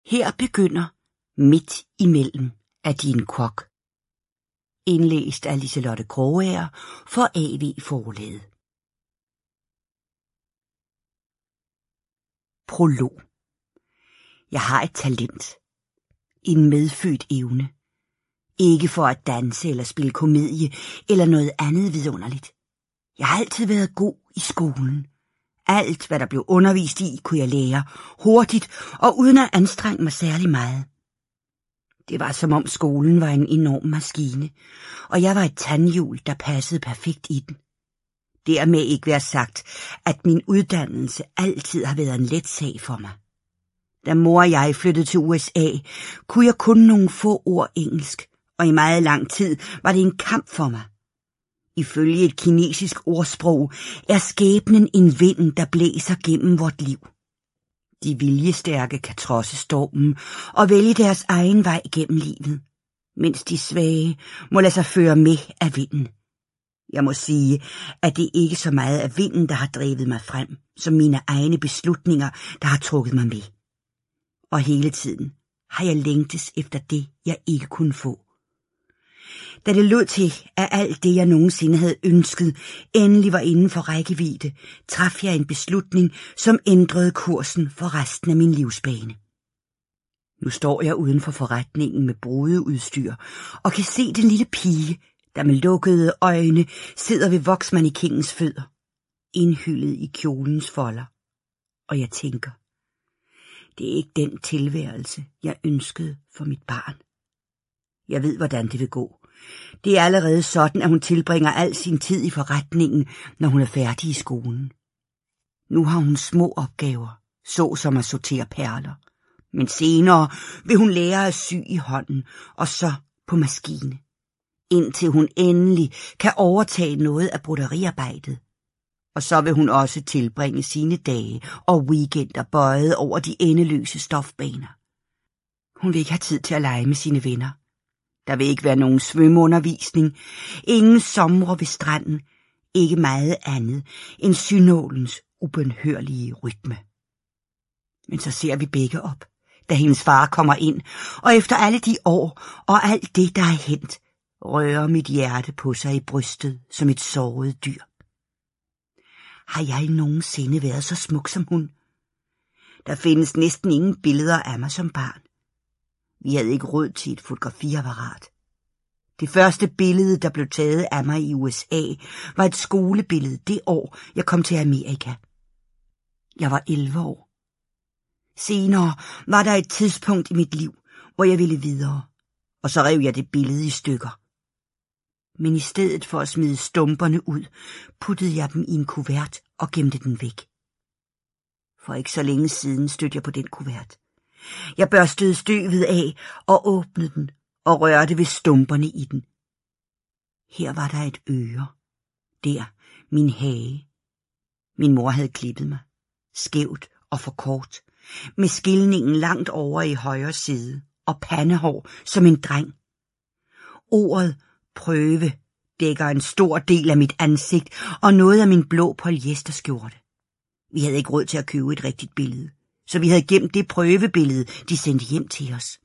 Her begynder Midt imellem af Din Kok. Indlæst af Liselotte Krogager for AV Forlaget. Prolog. Jeg har et talent. En medfødt evne. Ikke for at danse eller spille komedie eller noget andet vidunderligt. Jeg har altid været god i skolen. Alt, hvad der blev undervist i, kunne jeg lære hurtigt og uden at anstrenge mig særlig meget. Det var som om skolen var en enorm maskine, og jeg var et tandhjul, der passede perfekt i den. Dermed ikke være sagt, at min uddannelse altid har været en let sag for mig. Da mor og jeg flyttede til USA, kunne jeg kun nogle få ord engelsk, og i meget lang tid var det en kamp for mig. Ifølge et kinesisk ordsprog er skæbnen en vind, der blæser gennem vort liv. De viljestærke kan trodse stormen og vælge deres egen vej gennem livet, mens de svage må lade sig føre med af vinden. Jeg må sige, at det ikke så meget er vinden, der har drevet mig frem, som mine egne beslutninger, der har trukket mig med. Og hele tiden har jeg længtes efter det, jeg ikke kunne få. Da det lød til, at alt det, jeg nogensinde havde ønsket, endelig var inden for rækkevidde, traf jeg en beslutning, som ændrede kursen for resten af min livsbane. Nu står jeg uden for forretningen med brudeudstyr og kan se den lille pige, der med lukkede øjne sidder ved voksmannequinens fødder, indhyllet i kjolens folder. Og jeg tænker, det er ikke den tilværelse, jeg ønskede for mit barn. Jeg ved, hvordan det vil gå. Det er allerede sådan, at hun tilbringer al sin tid i forretningen, når hun er færdig i skolen. Nu har hun små opgaver, såsom at sortere perler. Men senere vil hun lære at sy i hånden, og så på maskine. Indtil hun endelig kan overtage noget af broderiarbejdet. Og så vil hun også tilbringe sine dage og weekender bøjet over de endeløse stofbaner. Hun vil ikke have tid til at lege med sine venner. Der vil ikke være nogen svømmeundervisning, ingen somre ved stranden, ikke meget andet end synålens ubønhørlige rytme. Men så ser vi begge op, da hendes far kommer ind, og efter alle de år og alt det, der er hændt, rører mit hjerte på sig i brystet som et såret dyr. Har jeg nogensinde været så smuk som hun? Der findes næsten ingen billeder af mig som barn. Vi havde ikke råd til et fotografiapparat. Det første billede, der blev taget af mig i USA, var et skolebillede det år, jeg kom til Amerika. Jeg var 11 år. Senere var der et tidspunkt i mit liv, hvor jeg ville videre, og så rev jeg det billede i stykker. Men i stedet for at smide stumperne ud, puttede jeg dem i en kuvert og gemte den væk. For ikke så længe siden stødte jeg på den kuvert. Jeg børstede støvet af og åbnede den og rørte ved stumperne i den. Her var der et øre. Der, min hage. Min mor havde klippet mig. Skævt og for kort. Med skilningen langt over i højre side og pandehår som en dreng. Ordet prøve dækker en stor del af mit ansigt og noget af min blå polyesterskjorte. Vi havde ikke råd til at købe et rigtigt billede, så vi havde gemt det prøvebillede, de sendte hjem til os.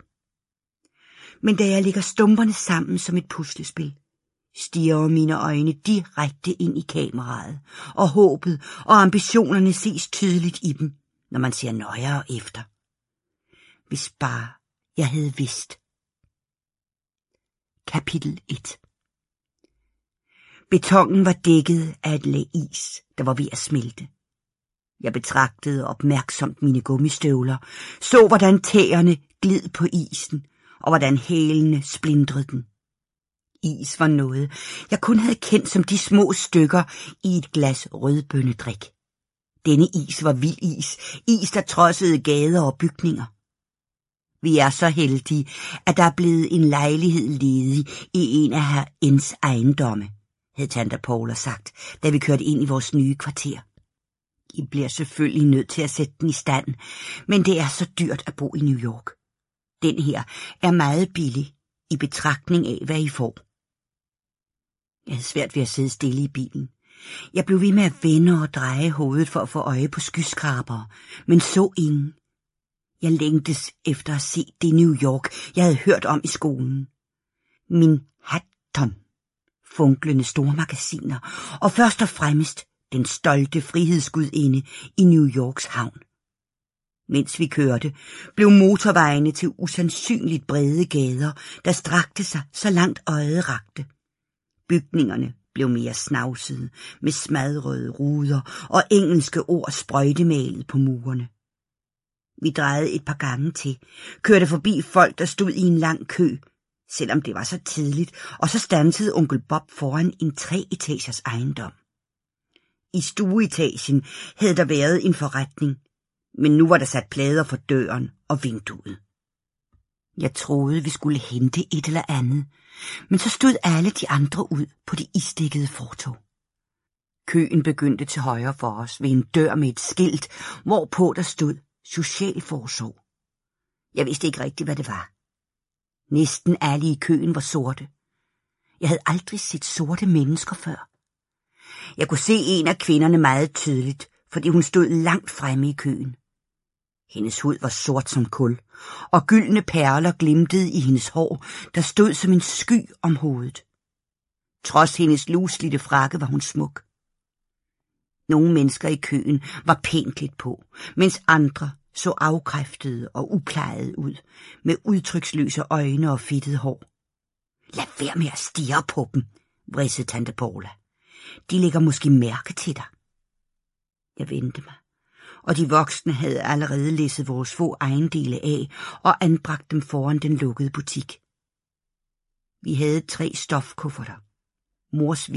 Men da jeg lægger stumperne sammen som et puslespil, stirrer mine øjne direkte ind i kameraet, og håbet og ambitionerne ses tydeligt i dem, når man ser nøjere efter. Hvis bare jeg havde vidst. Kapitel 1. Betonen var dækket af et lag is, der var ved at smelte. Jeg betragtede opmærksomt mine gummistøvler, så hvordan tæerne gled på isen, og hvordan hælene splindrede den. Is var noget, jeg kun havde kendt som de små stykker i et glas rødbønnedrik. Denne is var vild is, is der trodsede gader og bygninger. Vi er så heldige, at der er blevet en lejlighed ledig i en af herr N's ejendomme, havde tante Paula sagt, da vi kørte ind i vores nye kvarter. I bliver selvfølgelig nødt til at sætte den i stand, men det er så dyrt at bo i New York. Den her er meget billig i betragtning af, hvad I får. Jeg havde svært ved at sidde stille i bilen. Jeg blev ved med at vende og dreje hovedet for at få øje på skyskrabere, men så ingen. Jeg længtes efter at se det New York, jeg havde hørt om i skolen. Manhattan, funklende store magasiner, og først og fremmest den stolte frihedsgudinde i New Yorks havn. Mens vi kørte, blev motorvejene til usandsynligt brede gader, der strakte sig så langt øjet rakte. Bygningerne blev mere snavsede, med smadrede ruder og engelske ord sprøjtemalet på murene. Vi drejede et par gange til, kørte forbi folk, der stod i en lang kø, selvom det var så tidligt, og så standsede onkel Bob foran en 3-etagers ejendom. I stueetagen havde der været en forretning, men nu var der sat plader for døren og vinduet. Jeg troede, vi skulle hente et eller andet, men så stod alle de andre ud på det isdækkede fortov. Køen begyndte til højre for os ved en dør med et skilt, hvorpå der stod socialforsorg. Jeg vidste ikke rigtigt, hvad det var. Næsten alle i køen var sorte. Jeg havde aldrig set sorte mennesker før. Jeg kunne se en af kvinderne meget tydeligt, fordi hun stod langt fremme i køen. Hendes hud var sort som kul, og gyldne perler glimtede i hendes hår, der stod som en sky om hovedet. Trods hendes luslitte frakke var hun smuk. Nogle mennesker i køen var pænt klædt på, mens andre så afkræftede og uplejede ud, med udtryksløse øjne og fedtet hår. Lad være med at stirre på dem, vridsede tante Paula. De lægger måske mærke til dig. Jeg vendte mig, og de voksne havde allerede læsset vores få ejendele af og anbragt dem foran den lukkede butik. Vi havde 3 stofkufferter. Mors